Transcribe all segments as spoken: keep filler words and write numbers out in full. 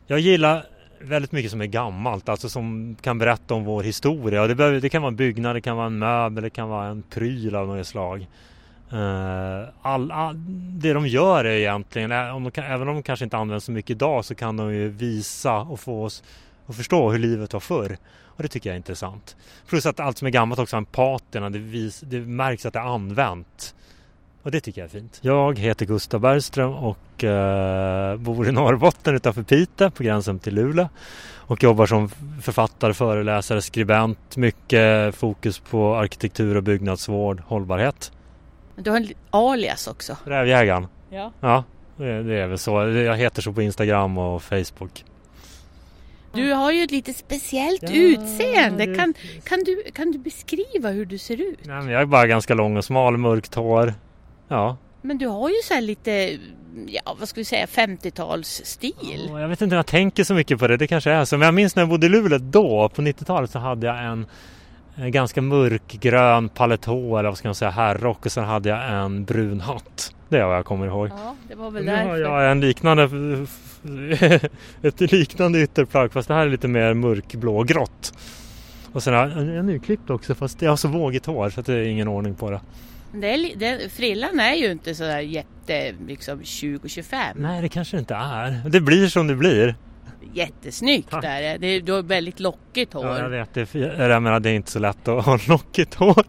Jag gillar väldigt mycket som är gammalt, alltså som kan berätta om vår historia. Och det, behöver, det kan vara en byggnad, det kan vara en möbel, det kan vara en pryl av något slag. Uh, all, all, det de gör är egentligen, om de kan, även om de kanske inte används så mycket idag, så kan de ju visa och få oss att förstå hur livet var förr. Och det tycker jag är intressant. Plus att allt som är gammalt också har en patina, det, vis, det märks att det är använt. Och det tycker jag är fint. Jag heter Gustav Bergström och uh, bor i Norrbotten utanför Piteå på gränsen till Luleå. Och jobbar som författare, föreläsare, skribent. Mycket fokus på arkitektur och byggnadsvård, hållbarhet. Du har en alias också. Rävjägaren. Ja. Ja, det, det är väl så. Jag heter så på Instagram och Facebook. Du har ju ett lite speciellt ja, utseende. det... Kan, kan, du, kan du beskriva hur du ser ut? Nej, men jag är bara ganska lång och smal, mörkt hår. Ja. Men du har ju så här lite, ja vad ska vi säga, femtiotalsstil. Ja, jag vet inte om jag tänker så mycket på det. Det kanske är så. Men jag minns när jag bodde i Luleå då, på nittiotalet, så hade jag en... en ganska mörkgrön paletå eller vad ska man säga, herrrock, och sen hade jag en brun hatt. Det är vad jag kommer ihåg. Ja, det var väl nu därför. har jag en liknande ett liknande ytterplagg, fast det här är lite mer mörkblågrått. Och sen har jag en nyklippt också, fast jag har så vågigt hår så att det är ingen ordning på det. Det är, det, frillan är ju inte så där jätte liksom tjugo tjugofem. Nej, det kanske inte är. Det blir som det blir. Jättesnyggt där. Det är, du har väldigt lockigt hår. Ja, jag vet. Det, jag menar, det är inte så lätt att ha lockigt hår.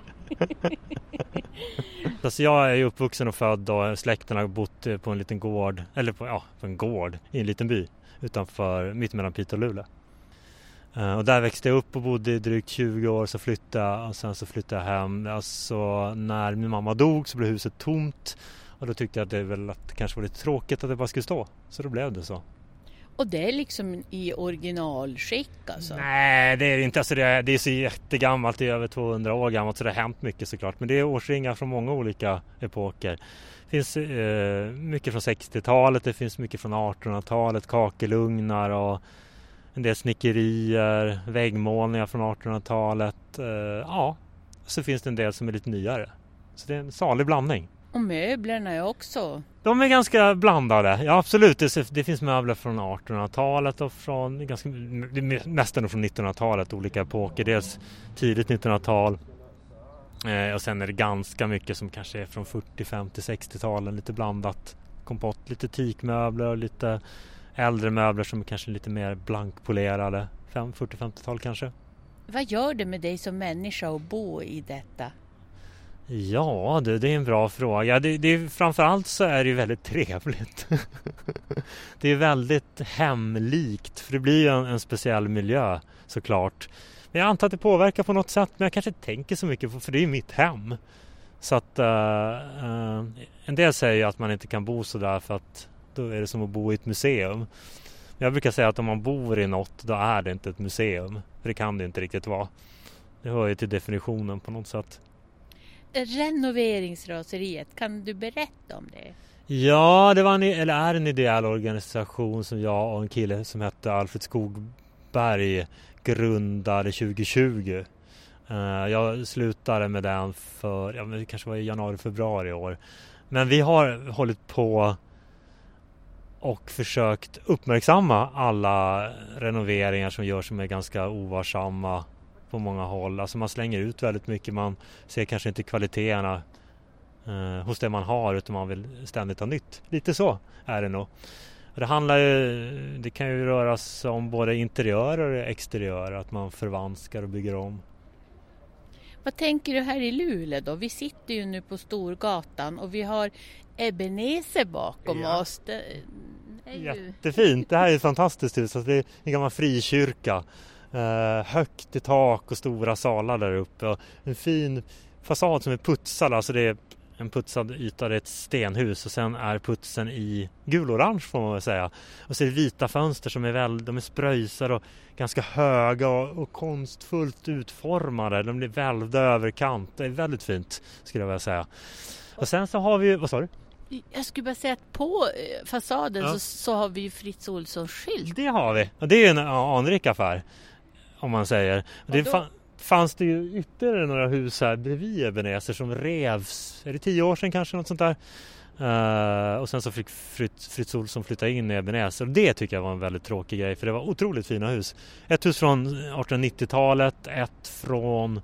Alltså, jag är ju uppvuxen och född och släkten har bott på en liten gård, eller på, ja, på en gård i en liten by utanför, mitt mellan Piteå och Luleå. Uh, och där växte jag upp och bodde i drygt tjugo år, så flyttade jag och sen så flyttade jag hem. Alltså, när min mamma dog så blev huset tomt och då tyckte jag att det, väl, att det kanske var lite tråkigt att det bara skulle stå. Så då blev det så. Och det är liksom i originalskick alltså? Nej, det är inte. Alltså det, är, det är så jättegammalt, det är över tvåhundra år gammalt, så det har hänt mycket såklart. Men det är årsringar från många olika epoker. Det finns eh, mycket från sextiotalet, det finns mycket från artonhundratalet, kakelugnar och en del snickerier, väggmålningar från artonhundratalet. Eh, ja, så finns det en del som är lite nyare. Så det är en salig blandning. Och möblerna är också... De är ganska blandade. Ja, absolut. Det, det finns möbler från artonhundratalet och från ganska, nästan från nittonhundratalet, olika epoker. Dels tidigt nittonhundratal eh, och sen är det ganska mycket som kanske är från fyrtio, femtio, sextio-talen. Lite blandat kompott, lite teakmöbler och lite äldre möbler som är kanske lite mer blankpolerade. fyrtio, femtio-tal kanske. Vad gör det med dig som människa att bo i detta? Ja, det, det är en bra fråga. Det, det, framförallt så är det ju väldigt trevligt. Det är väldigt hemlikt, för det blir ju en, en speciell miljö såklart. Men jag antar att det påverkar på något sätt, men jag kanske inte tänker så mycket på, för det är ju mitt hem. Så att uh, uh, en del säger ju att man inte kan bo så där för att då är det som att bo i ett museum. Jag brukar säga att om man bor i något, då är det inte ett museum. För det kan det inte riktigt vara. Det hör ju till definitionen på något sätt. Renoveringsraseriet, kan du berätta om det? Ja, det var en, eller är en ideell organisation som jag och en kille som hette Alfred Skogberg grundade tjugo tjugo. Uh, jag slutade med den för, ja, det kanske var i januari, februari i år. Men vi har hållit på och försökt uppmärksamma alla renoveringar som görs som är ganska ovarsamma på många håll. Alltså man slänger ut väldigt mycket, man ser kanske inte kvaliteterna eh, hos det man har, utan man vill ständigt ha nytt. Lite så är det nog. Och det handlar ju, det kan ju röra sig om både interiörer och exteriörer, att man förvanskar och bygger om. Vad tänker du här i Luleå då? Vi sitter ju nu på Storgatan och vi har Ebenezer bakom ja. oss. Det är ju... Jättefint, det här är ett fantastiskt hus. Alltså det är en gammal frikyrka. Uh, högt i tak och stora salar där uppe. Och en fin fasad som är putsad. Alltså det är en putsad yta, det är ett stenhus. Och sen är putsen i gulorange får man väl säga. Och så är det vita fönster som är väl, de är spröjsar och ganska höga och, och konstfullt utformade. De blir välvda överkant. Det är väldigt fint skulle jag vilja säga. Och sen så har vi, vad sa du? Jag skulle bara säga att på fasaden ja. så, så har vi ju Fritz Olssons skylt. Det har vi. Och det är ju en anrik affär. Om man säger. Det fa- fanns det ju ytterligare några hus här bredvid Ebenezer som revs. Är det tio år sedan kanske något sånt där? Uh, och sen så fick Fritz, Fritz Olsson flytta in i Ebenezer. Och det tycker jag var en väldigt tråkig grej, för det var otroligt fina hus. Ett hus från artonhundranittiotalet, ett från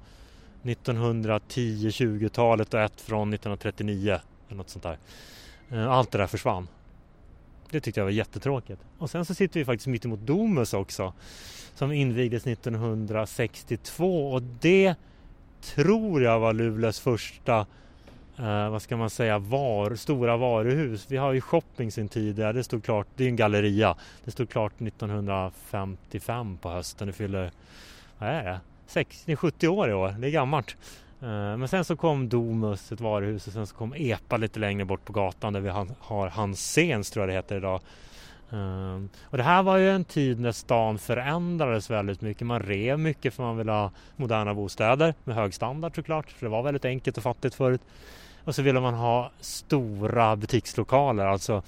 nittonhundratio-tjugotalet och ett från nittonhundratrettionio eller något sånt där. Uh, allt det där försvann. Det tyckte jag var jättetråkigt. Och sen så sitter vi faktiskt mitt emot Domus också, som invigdes nittonhundrasextiotvå, och det tror jag var Luleås första Uh, vad ska man säga, var, stora varuhus. Vi har ju shopping sin tidigare, det stod klart, det är en galleria. Det stod klart nittonhundrafemtiofem på hösten. Det fyller, vad är det? sextio sjuttio år i år, det är gammalt. Uh, men sen så kom Domus, ett varuhus, och sen så kom Epa lite längre bort på gatan där vi har, har Hansens, tror jag det heter idag. Uh, och det här var ju en tid när stan förändrades väldigt mycket. Man rev mycket för man ville ha moderna bostäder med hög standard såklart, för det var väldigt enkelt och fattigt förut. Och så ville man ha stora butikslokaler. Alltså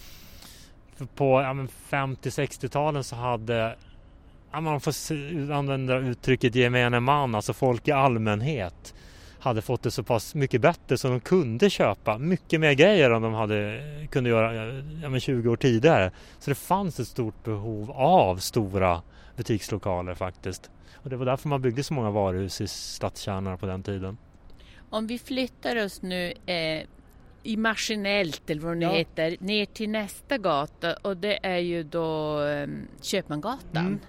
på ja, femtio-sextio-talen så hade, ja, man får använda uttrycket gemene man, alltså folk i allmänhet, hade fått det så pass mycket bättre så de kunde köpa mycket mer grejer än de hade, kunde göra ja, men tjugo år tidigare. Så det fanns ett stort behov av stora butikslokaler faktiskt. Och det var därför man byggde så många varuhus i stadskärnorna på den tiden. Om vi flyttar oss nu eh, i maskinellt, eller vad det Ja. heter, ner till nästa gata, och det är ju då eh, Köpmangatan. Mm.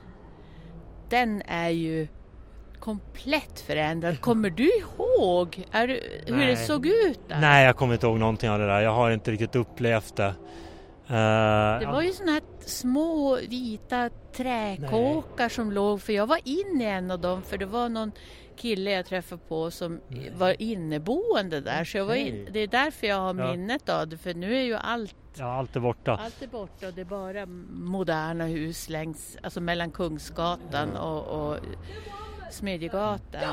Den är ju komplett förändrad. Kommer du ihåg är du, hur Nej. det såg ut där? Nej, jag kommer inte ihåg någonting av det där. Jag har inte riktigt upplevt det. Uh, Det var ju såna här små vita träkåkar som låg, för jag var inne i en av dem, för det var någon kille jag träffade på som Nej. var inneboende där, så jag var in, Okej. det är därför jag har Ja. minnet av det, för nu är ju allt Ja, allt är borta. allt är borta och det är bara moderna hus längs, alltså mellan Kungsgatan och, och Smedjegatan.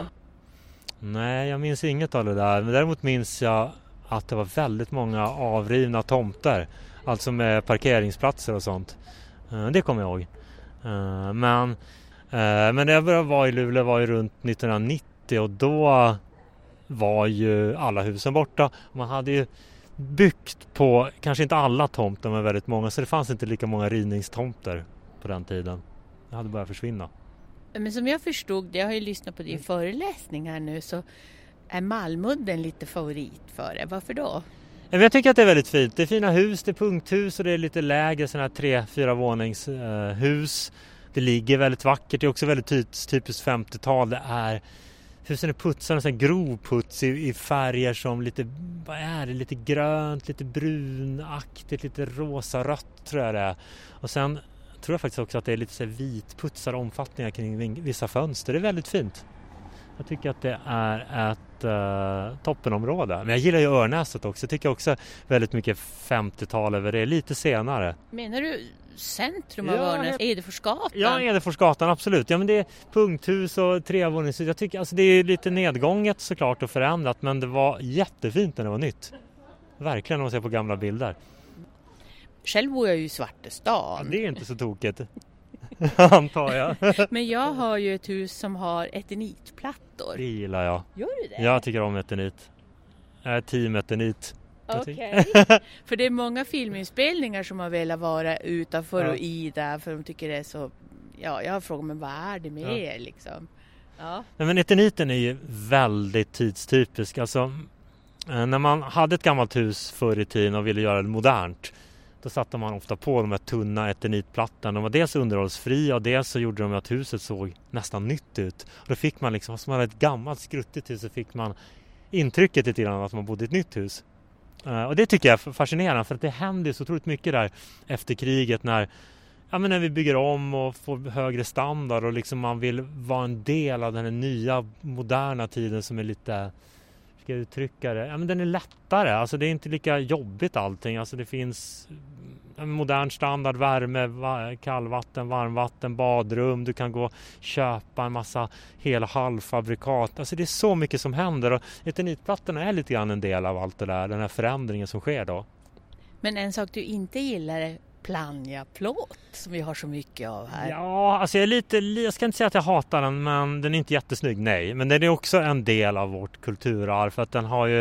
Nej, jag minns inget av det där. Men däremot minns jag att det var väldigt många avrivna tomter. Alltså med parkeringsplatser och sånt. Uh, det kommer jag ihåg. Uh, men, uh, men det jag började vara i Luleå var ju runt nittonhundranittio, och då var ju alla husen borta. Man hade ju byggt på, kanske inte alla tomter men väldigt många, så det fanns inte lika många rivningstomter på den tiden. Det hade börjat försvinna. Men som jag förstod det, jag har ju lyssnat på din föreläsning här nu, så är Malmudden lite favorit för det. Varför då? Jag tycker att det är väldigt fint. Det är fina hus, det är punkthus och det är lite lägre sådana här tre, fyra våningshus. Det ligger väldigt vackert, det är också väldigt typiskt femtiotal. Det är, husen är putsade, en grov puts i, i färger som lite, vad är det, lite grönt, lite brunaktigt, lite rosa-rött tror jag det är. Och sen tror jag faktiskt också att det är lite så vitputsade omfattningar kring vissa fönster. Det är väldigt fint. Jag tycker att det är ett uh, toppenområde. Men jag gillar ju Örnäset också. Jag tycker också väldigt mycket femtiotal över det. Lite senare. Menar du centrum av Ja, Örnäs? jag- Edeforsgatan? Ja, Edeforsgatan, absolut. Ja, men det är punkthus och trevåningshus. Jag tycker, alltså det är lite nedgånget såklart och förändrat. Men det var jättefint när det var nytt. Verkligen, om man ser på gamla bilder. Själv bor jag ju i Ja, Svartestan. det är inte så tokigt. Antar jag. Men jag har ju ett hus som har eternitplattor. Det gillar jag. Gör du det? Jag tycker om eternit. Jag är team eternit. Okej. För det är många filminspelningar som har velat vara utanför Ja. och i där, för de tycker det är så... Ja, jag har frågat mig, vad är det med Ja. er liksom? Ja. Nej, men eterniten är ju väldigt tidstypisk. Alltså, eh, när man hade ett gammalt hus förr i tiden och ville göra det modernt, då satte man ofta på de här tunna eternitplattorna. De var dels underhållsfria och dels så gjorde de att huset såg nästan nytt ut. Och då fick man liksom, som man hade ett gammalt skruttigt hus, så fick man intrycket lite grann att man bodde i ett nytt hus. Uh, och det tycker jag är fascinerande, för att det händer så otroligt mycket där efter kriget när, ja, men när vi bygger om och får högre standard och liksom man vill vara en del av den här nya moderna tiden som är lite, ska jag uttrycka det, ja, men den är lättare, alltså det är inte lika jobbigt allting, alltså det finns en modern standard, värme, va- kallvatten, varmvatten, badrum, du kan gå och köpa en massa hel- och halvfabrikat, alltså det är så mycket som händer, och eternitplattorna är lite grann en del av allt det där, den här förändringen som sker då. Men en sak du inte gillar är Plannja-plåt, som vi har så mycket av här. Ja, alltså jag är lite, jag ska inte säga att jag hatar den, men den är inte jättesnygg, nej. Men den är också en del av vårt kulturarv, för att den har ju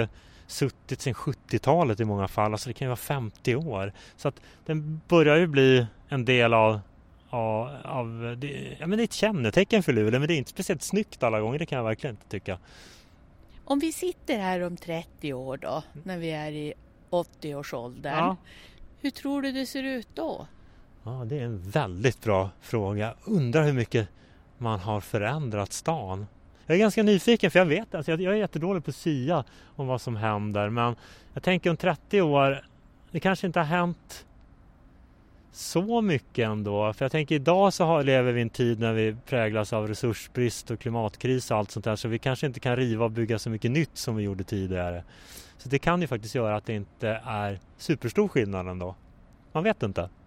suttit sedan sjuttiotalet i många fall. Alltså det kan ju vara femtio år. Så att den börjar ju bli en del av, av, av det, ja, men det är ett kännetecken för Luleå, men det är inte speciellt snyggt alla gånger, det kan jag verkligen inte tycka. Om vi sitter här om trettio år då, när vi är i åttio-årsåldern, Ja. hur tror du det ser ut då? Ja, det är en väldigt bra fråga. Undrar hur mycket man har förändrat stan. Jag är ganska nyfiken för jag vet, alltså jag, jag är jättedålig på att sia om vad som händer. Men jag tänker om trettio år, det kanske inte har hänt så mycket ändå. För jag tänker idag så har, lever vi i en tid när vi präglas av resursbrist och klimatkris och allt sånt där. Så vi kanske inte kan riva och bygga så mycket nytt som vi gjorde tidigare. Så det kan ju faktiskt göra att det inte är superstor skillnad ändå. Man vet inte.